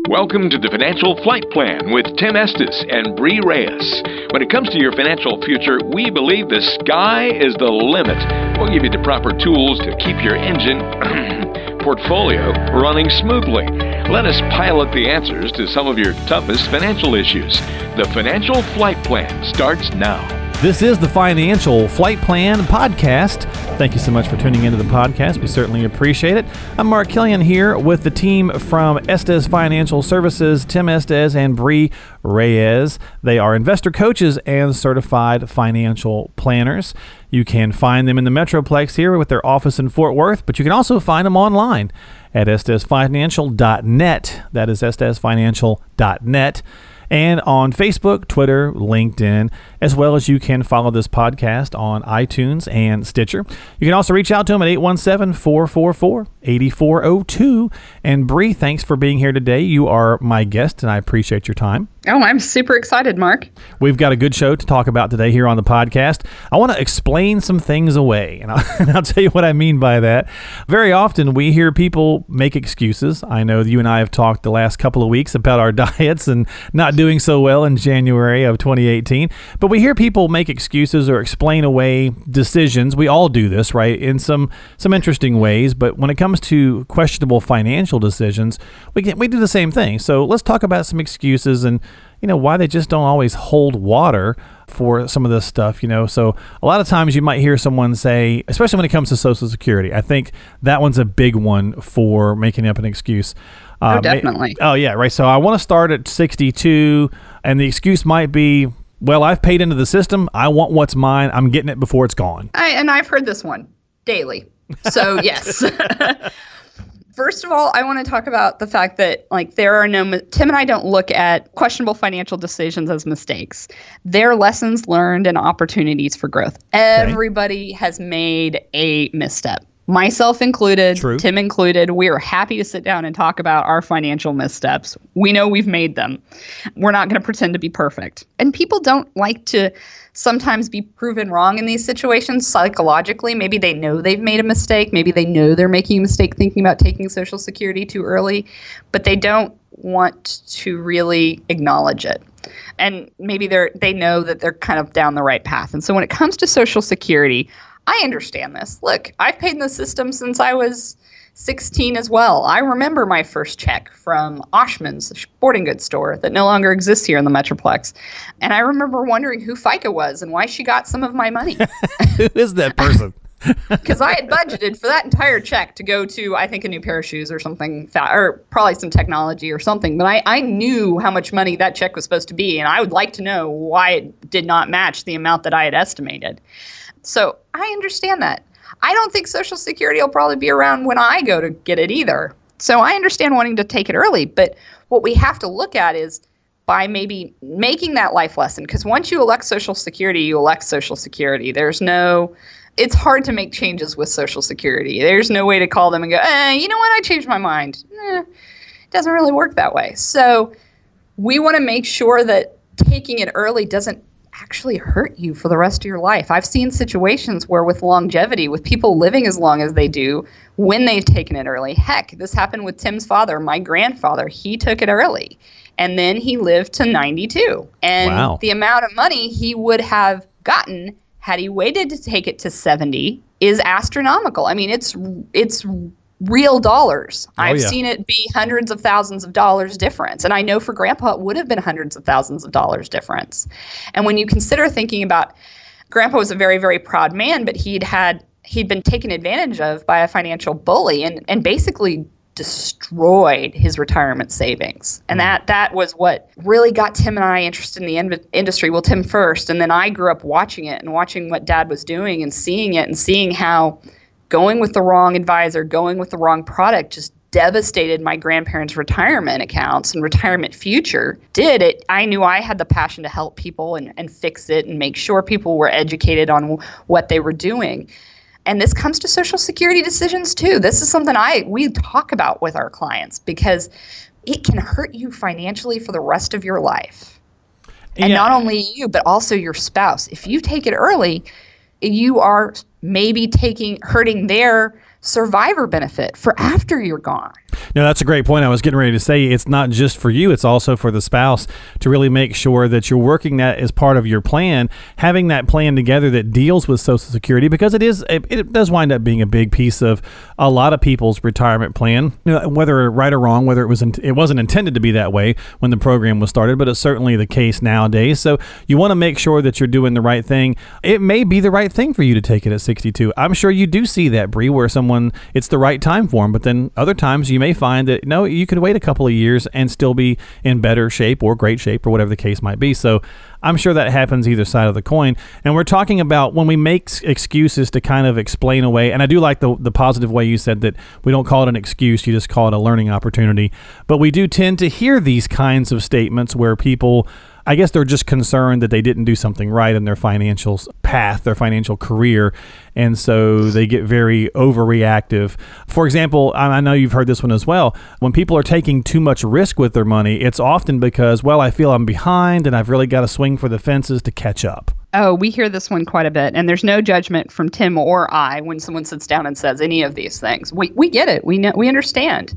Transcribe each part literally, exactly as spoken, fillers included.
Welcome to the Financial Flight Plan with Tim Estes and Bree Reyes. When it comes to your financial future, we believe the sky is the limit. We'll give you the proper tools to keep your engine portfolio running smoothly. Let us pilot the answers to some of your toughest financial issues. The Financial Flight Plan starts now. This is the Financial Flight Plan podcast. Thank you so much for tuning into the podcast. We certainly appreciate it. I'm Mark Killian here with the team from Estes Financial Services, Tim Estes and Bree Reyes. They are investor coaches and certified financial planners. You can find them in the Metroplex here with their office in Fort Worth, but you can also find them online at estes financial dot net. That is estes financial dot net. And on Facebook, Twitter, LinkedIn, as well as you can follow this podcast on iTunes and Stitcher. You can also reach out to them at eight one seven, four four four, eight four zero two. And Bree, thanks for being here today. You are my guest, and I appreciate your time. Oh, I'm super excited, Mark. We've got a good show to talk about today here on the podcast. I want to explain some things away, and I'll, and I'll tell you what I mean by that. Very often, we hear people make excuses. I know you and I have talked the last couple of weeks about our diets and not doing so well in January of twenty eighteen. But we hear people make excuses or explain away decisions. We all do this, right, in some some interesting ways. But when it comes to questionable financial decisions, we can, we do the same thing. So let's talk about some excuses and, you know, why they just don't always hold water for some of this stuff, you know. So a lot of times you might hear someone say, especially when it comes to Social Security, I think that one's a big one for making up an excuse. Oh, um, definitely. Oh, yeah, right. So I want to start at sixty-two, and the excuse might be, well, I've paid into the system. I want what's mine. I'm getting it before it's gone. I, and I've heard this one daily. So, yes. First of all, I want to talk about the fact that, like, there are no, Tim and I don't look at questionable financial decisions as mistakes. They're lessons learned and opportunities for growth. Everybody okay. has made a misstep. Myself included, True. Tim included. We are happy to sit down and talk about our financial missteps. We know we've made them. We're not going to pretend to be perfect. And people don't like to sometimes be proven wrong in these situations psychologically. Maybe they know they've made a mistake. Maybe they know they're making a mistake thinking about taking Social Security too early, but they don't want to really acknowledge it. And maybe they're they know that they're kind of down the right path. And so when it comes to Social Security, I understand this. Look, I've paid in the system since I was sixteen as well. I remember my first check from Oshman's sporting goods store that no longer exists here in the Metroplex. And I remember wondering who FICA was and why she got some of my money. Who is that person? Because I had budgeted for that entire check to go to, I think, a new pair of shoes or something, or probably some technology or something. But I, I knew how much money that check was supposed to be, and I would like to know why it did not match the amount that I had estimated. So I understand that. I don't think Social Security will probably be around when I go to get it either. So I understand wanting to take it early. But what we have to look at is by maybe making that life lesson. Because once you elect Social Security, you elect Social Security. There's no, it's hard to make changes with Social Security. There's no way to call them and go, eh, you know what, I changed my mind. Eh, it doesn't really work that way. So we want to make sure that taking it early doesn't actually hurt you for the rest of your life. I've seen situations where with longevity, with people living as long as they do, when they've taken it early. Heck, this happened with Tim's father, my grandfather. He took it early, and then he lived to ninety-two. And wow. the amount of money he would have gotten had he waited to take it to seventy is astronomical. I mean, it's it's real dollars. Oh, I've yeah. seen it be hundreds of thousands of dollars difference. And I know for Grandpa, it would have been hundreds of thousands of dollars difference. And when you consider thinking about, Grandpa was a very, very proud man, but he'd had, he'd been taken advantage of by a financial bully and, and basically destroyed his retirement savings. And that, that was what really got Tim and I interested in the in- industry. Well, Tim first, and then I grew up watching it and watching what Dad was doing and seeing it and seeing how going with the wrong advisor, going with the wrong product just devastated my grandparents' retirement accounts and retirement future. Did it? I knew I had the passion to help people and, and fix it and make sure people were educated on w- what they were doing. And this comes to Social Security decisions too. This is something I we talk about with our clients because it can hurt you financially for the rest of your life. And yeah. not only you, but also your spouse. If you take it early, you are maybe taking hurting their survivor benefit for after you're gone. No, that's a great point. I was getting ready to say it's not just for you, it's also for the spouse to really make sure that you're working that as part of your plan, having that plan together that deals with Social Security, because it is it, it does wind up being a big piece of a lot of people's retirement plan, you know, whether right or wrong, whether it was in, it wasn't intended to be that way when the program was started, but it's certainly the case nowadays. So you want to make sure that you're doing the right thing. It may be the right thing for you to take it at sixty-two. I'm sure you do see that, Bree, where someone, it's the right time for them, but then other times you may find that, no, you could wait a couple of years and still be in better shape or great shape or whatever the case might be. So I'm sure that happens either side of the coin. And we're talking about when we make excuses to kind of explain away, and I do like the the positive way you said that we don't call it an excuse, you just call it a learning opportunity. But we do tend to hear these kinds of statements where people, I guess they're just concerned that they didn't do something right in their financial path, their financial career, and so they get very overreactive. For example, I know you've heard this one as well. When people are taking too much risk with their money, it's often because, well, I feel I'm behind and I've really got to swing for the fences to catch up. Oh, we hear this one quite a bit, and there's no judgment from Tim or I when someone sits down and says any of these things. We we get it. We know, we understand.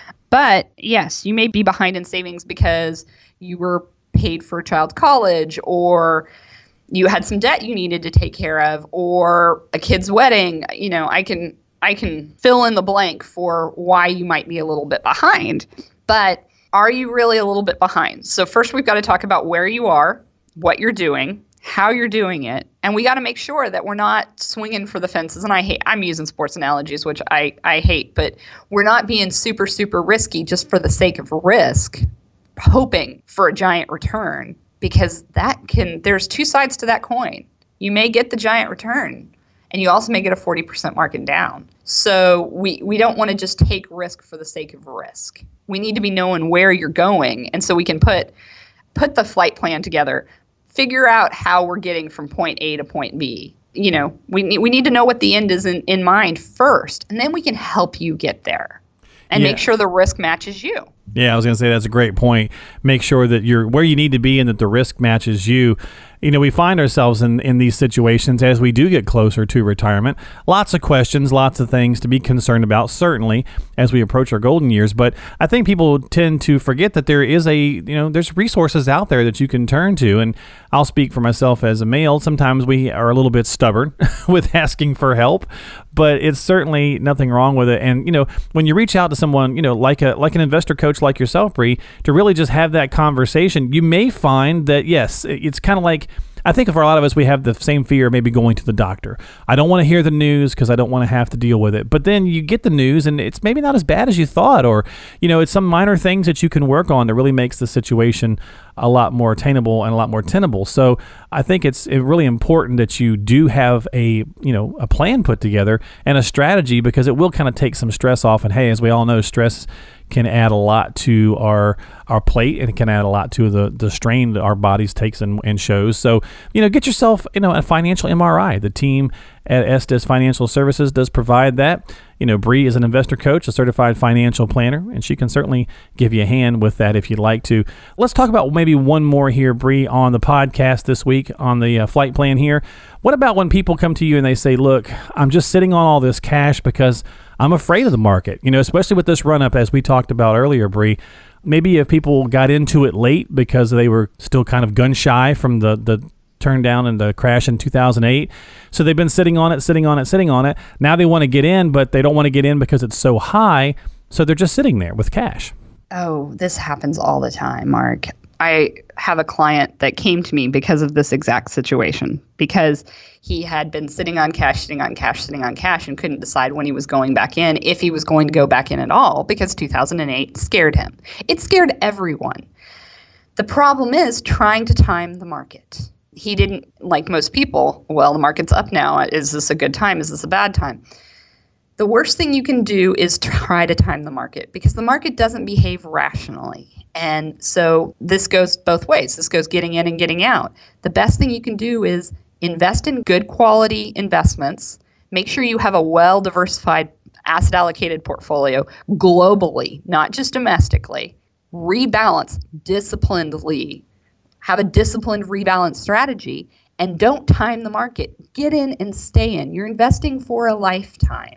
But yes, you may be behind in savings because you were paid for a child's college, or you had some debt you needed to take care of, or a kid's wedding. You know, I can I can fill in the blank for why you might be a little bit behind. But are you really a little bit behind? So first we've got to talk about where you are, what you're doing, how you're doing it, and we got to make sure that we're not swinging for the fences. And I hate, I'm using sports analogies, which I, I hate, but we're not being super, super risky just for the sake of risk, hoping for a giant return, because that can, there's two sides to that coin. You may get the giant return, and you also may get a forty percent market down. So we, we don't want to just take risk for the sake of risk. We need to be knowing where you're going, and so we can put put the flight plan together, figure out how we're getting from point A to point B. You know, we need, we need to know what the end is in, in mind first, and then we can help you get there and Yeah. make sure the risk matches you. Yeah, I was going to say that's a great point. Make sure that you're where you need to be and that the risk matches you. You know, we find ourselves in, in these situations as we do get closer to retirement. Lots of questions, lots of things to be concerned about, certainly, as we approach our golden years. But I think people tend to forget that there is a, you know, there's resources out there that you can turn to. And I'll speak for myself as a male. Sometimes we are a little bit stubborn with asking for help, but it's certainly nothing wrong with it. And, you know, when you reach out to someone, you know, like a like an investor coach like yourself, Bree, to really just have that conversation, you may find that, yes, it's kind of like, I think for a lot of us, we have the same fear of maybe going to the doctor. I don't want to hear the news because I don't want to have to deal with it. But then you get the news and it's maybe not as bad as you thought, or, you know, it's some minor things that you can work on that really makes the situation a lot more attainable and a lot more tenable. So I think it's really important that you do have a, you know, a plan put together and a strategy, because it will kind of take some stress off. And hey, as we all know, stress can add a lot to our our plate, and it can add a lot to the the strain that our bodies takes and, and shows. So, you know, get yourself, you know, a financial M R I. The team at Estes Financial Services does provide that. You know, Bree is an investor coach, a certified financial planner, and she can certainly give you a hand with that if you'd like to. Let's talk about maybe one more here, Bree, on the podcast this week on the uh, flight plan here. What about when people come to you and they say, look, I'm just sitting on all this cash because I'm afraid of the market, you know, especially with this run up, as we talked about earlier, Bree. Maybe if people got into it late because they were still kind of gun shy from the, the turn down and the crash in two thousand eight. So they've been sitting on it, sitting on it, sitting on it. Now they want to get in, but they don't want to get in because it's so high. So they're just sitting there with cash. Oh, this happens all the time, Mark. I have a client that came to me because of this exact situation, because he had been sitting on cash, sitting on cash, sitting on cash, and couldn't decide when he was going back in, if he was going to go back in at all, because two thousand eight scared him. It scared everyone. The problem is trying to time the market. He didn't, like most people, well, the market's up now. Is this a good time? Is this a bad time? The worst thing you can do is try to time the market, because the market doesn't behave rationally. And so this goes both ways. This goes getting in and getting out. The best thing you can do is invest in good quality investments. Make sure you have a well-diversified asset allocated portfolio globally, not just domestically. Rebalance disciplinedly. Have a disciplined rebalance strategy, and don't time the market. Get in and stay in. You're investing for a lifetime.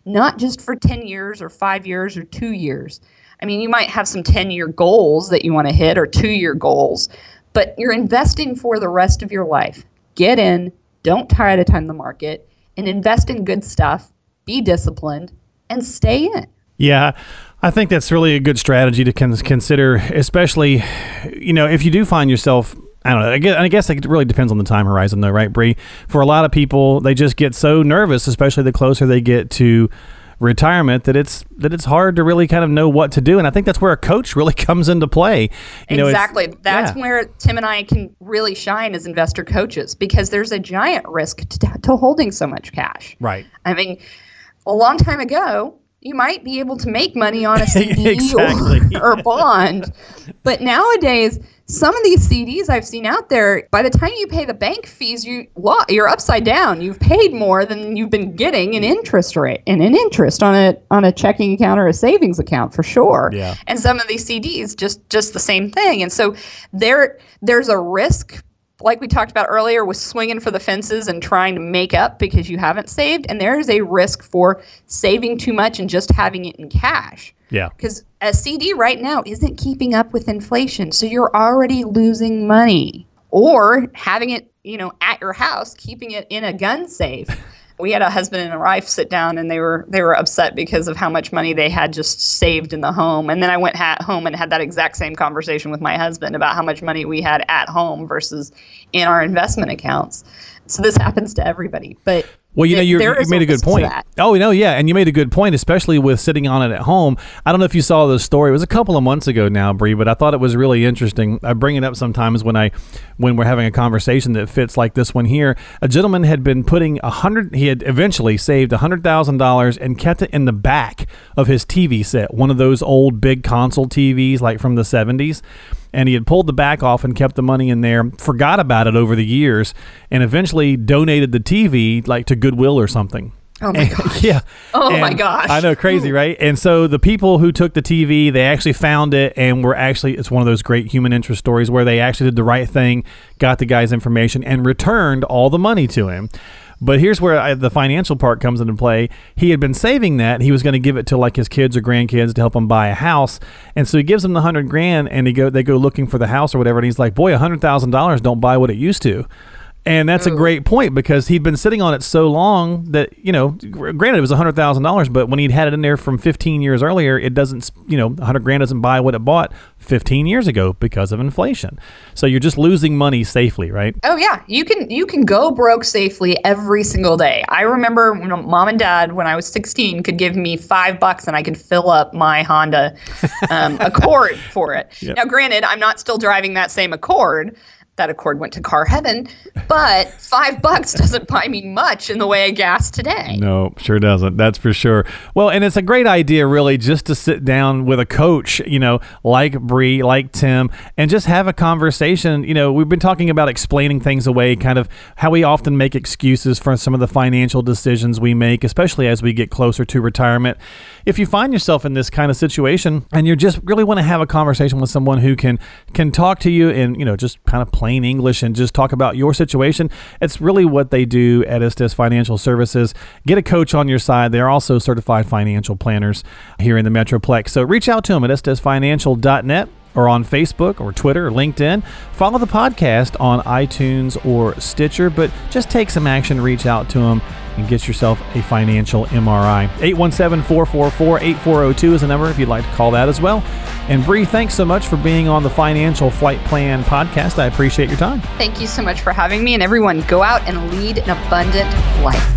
not just for ten years or five years or two years. I mean, you might have some ten-year goals that you want to hit or two-year goals, but you're investing for the rest of your life. Get in, don't try to time the market, and invest in good stuff, be disciplined, and stay in. Yeah, I think that's really a good strategy to con- consider, especially, you know, if you do find yourself, I don't know, I guess, I guess it really depends on the time horizon though, right, Bree? For a lot of people, they just get so nervous, especially the closer they get to retirement, that it's that it's hard to really kind of know what to do. And I think that's where a coach really comes into play. You know, exactly. That's yeah. where Tim and I can really shine as investor coaches, because there's a giant risk to, to holding so much cash. Right. I mean, a long time ago, you might be able to make money on a C D exactly. or, or bond. But nowadays, some of these C Ds I've seen out there, by the time you pay the bank fees, you you're upside down. You've paid more than you've been getting in interest rate and in interest on a on a checking account or a savings account for sure. Yeah. And some of these C Ds just just the same thing. And so there there's a risk, like we talked about earlier, with swinging for the fences and trying to make up because you haven't saved. And there is a risk for saving too much and just having it in cash. Yeah. Because a C D right now isn't keeping up with inflation. So you're already losing money. Or having it, you know, at your house, keeping it in a gun safe. We had a husband and a wife sit down, and they were they were upset because of how much money they had just saved in the home. And then I went ha- home and had that exact same conversation with my husband about how much money we had at home versus in our investment accounts. So this happens to everybody. But well, you know, you you made a good point. Oh, no, yeah, and you made a good point, especially with sitting on it at home. I don't know if you saw the story. It was a couple of months ago now, Bree, but I thought it was really interesting. I bring it up sometimes when I when we're having a conversation that fits like this one here. A gentleman had been putting a hundred. He had eventually saved a hundred thousand dollars and kept it in the back of his T V set, one of those old big console T Vs like from the seventies. And he had pulled the back off and kept the money in there, forgot about it over the years, and eventually donated the T V like to Goodwill or something. Oh my gosh. Yeah. Oh and my gosh. I know, crazy, right? And so the people who took the T V, they actually found it and were actually, it's one of those great human interest stories where they actually did the right thing, got the guy's information, and returned all the money to him. But here's where I, the financial part comes into play. He had been saving that. He was going to give it to like his kids or grandkids to help him buy a house. And so he gives them the hundred grand and he go, they go looking for the house or whatever. And he's like, boy, a hundred thousand dollars don't buy what it used to. And that's a great point because he'd been sitting on it so long that, you know, granted it was one hundred thousand dollars, but when he'd had it in there from fifteen years earlier, it doesn't, you know, one hundred grand doesn't buy what it bought fifteen years ago because of inflation. So you're just losing money safely, right? Oh yeah, you can you can go broke safely every single day. I remember when mom and dad, when I was sixteen, could give me five bucks and I could fill up my Honda um, Accord for it. Yep. Now, granted, I'm not still driving that same Accord. That Accord went to car heaven, but five bucks doesn't buy me much in the way of gas today. No, sure doesn't. That's for sure. Well, and it's a great idea, really, just to sit down with a coach, you know, like Bree, like Tim, and just have a conversation. You know, we've been talking about explaining things away, kind of how we often make excuses for some of the financial decisions we make, especially as we get closer to retirement. If you find yourself in this kind of situation and you just really want to have a conversation with someone who can can talk to you in, you know, just kind of plain English and just talk about your situation, it's really what they do at Estes Financial Services. Get a coach on your side. They're also certified financial planners here in the Metroplex. So reach out to them at estes financial dot net or on Facebook or Twitter or LinkedIn. Follow the podcast on iTunes or Stitcher, but just take some action, reach out to them, and get yourself a financial M R I. eight one seven, four four four, eight four zero two is the number if you'd like to call that as well. And Bree, thanks so much for being on the Financial Flight Plan podcast. I appreciate your time. Thank you so much for having me. And everyone, go out and lead an abundant life.